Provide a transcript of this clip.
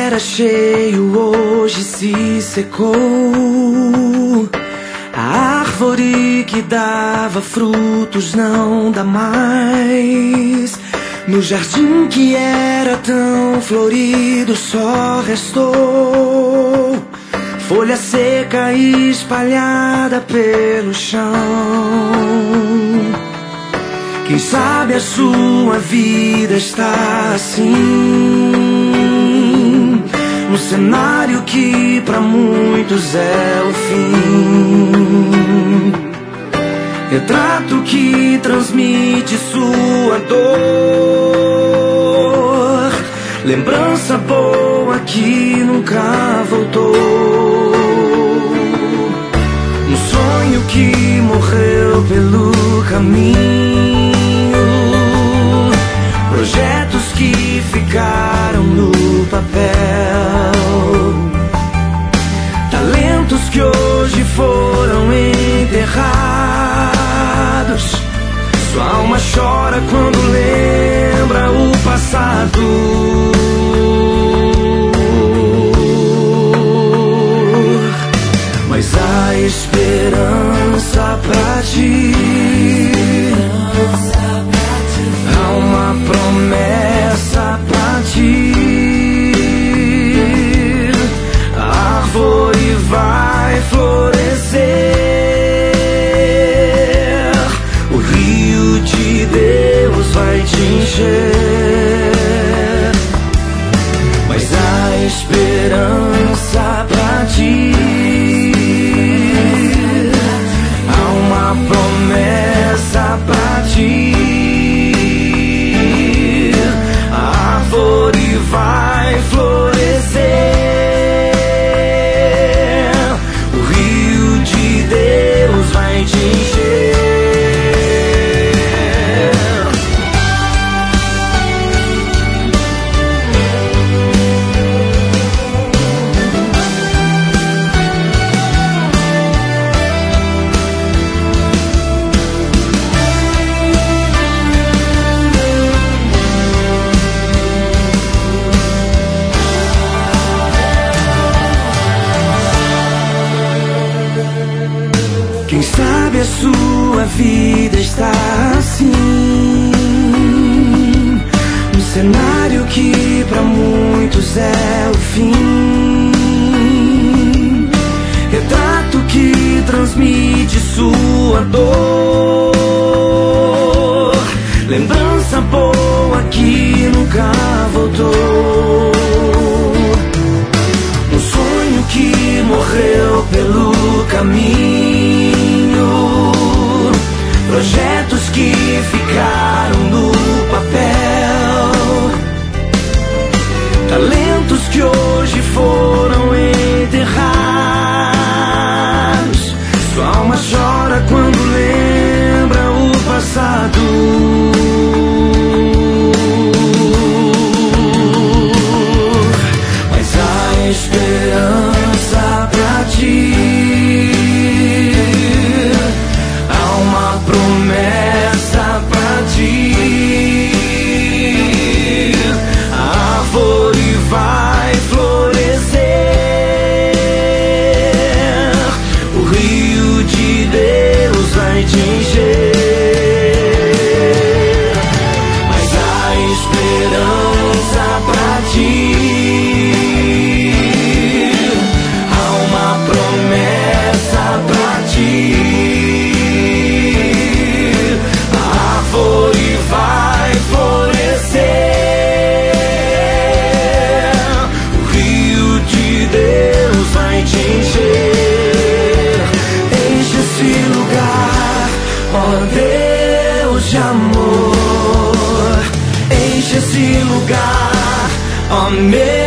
era cheio, hoje se secou. A árvore que dava frutos não dá mais. No jardim que era tão florido só restou folha seca espalhada pelo chão. Quem sabe a sua vida está assim, num cenário que pra muitos é o fim. Retrato que transmite sua dor, lembrança boa que nunca voltou. Um sonho que morreu pelo caminho, projetos que ficaram no papel, talentos que hoje foram enterrados. Sua alma chora quando lembra o passado. Mas há esperança pra ti, há uma promessa pra ti. A árvore vai florescer, o rio de Deus vai te encher. Mas há esperança pra ti, há uma promessa pra ti. A árvore vai florescer, o rio de Deus vai te encher. Quem sabe a sua vida está assim, num cenário que pra muitos é o fim. Retrato que transmite sua dor, lembrança boa que nunca voltou. Um sonho que morreu pelo caminho, projetos que ficaram no papel, talentos que hoje foram enterrados. Sua alma chora quando lembra o passado. Mas há esperança pra ti, há uma promessa pra ti. A árvore vai florescer, o rio de Deus vai te encher. Mas há esperança pra ti, há uma promessa pra ti. A árvore vai florescer, o rio de Deus vai te encher. Enche esse lugar, ó Deus de amor. Enche esse lugar, ó meu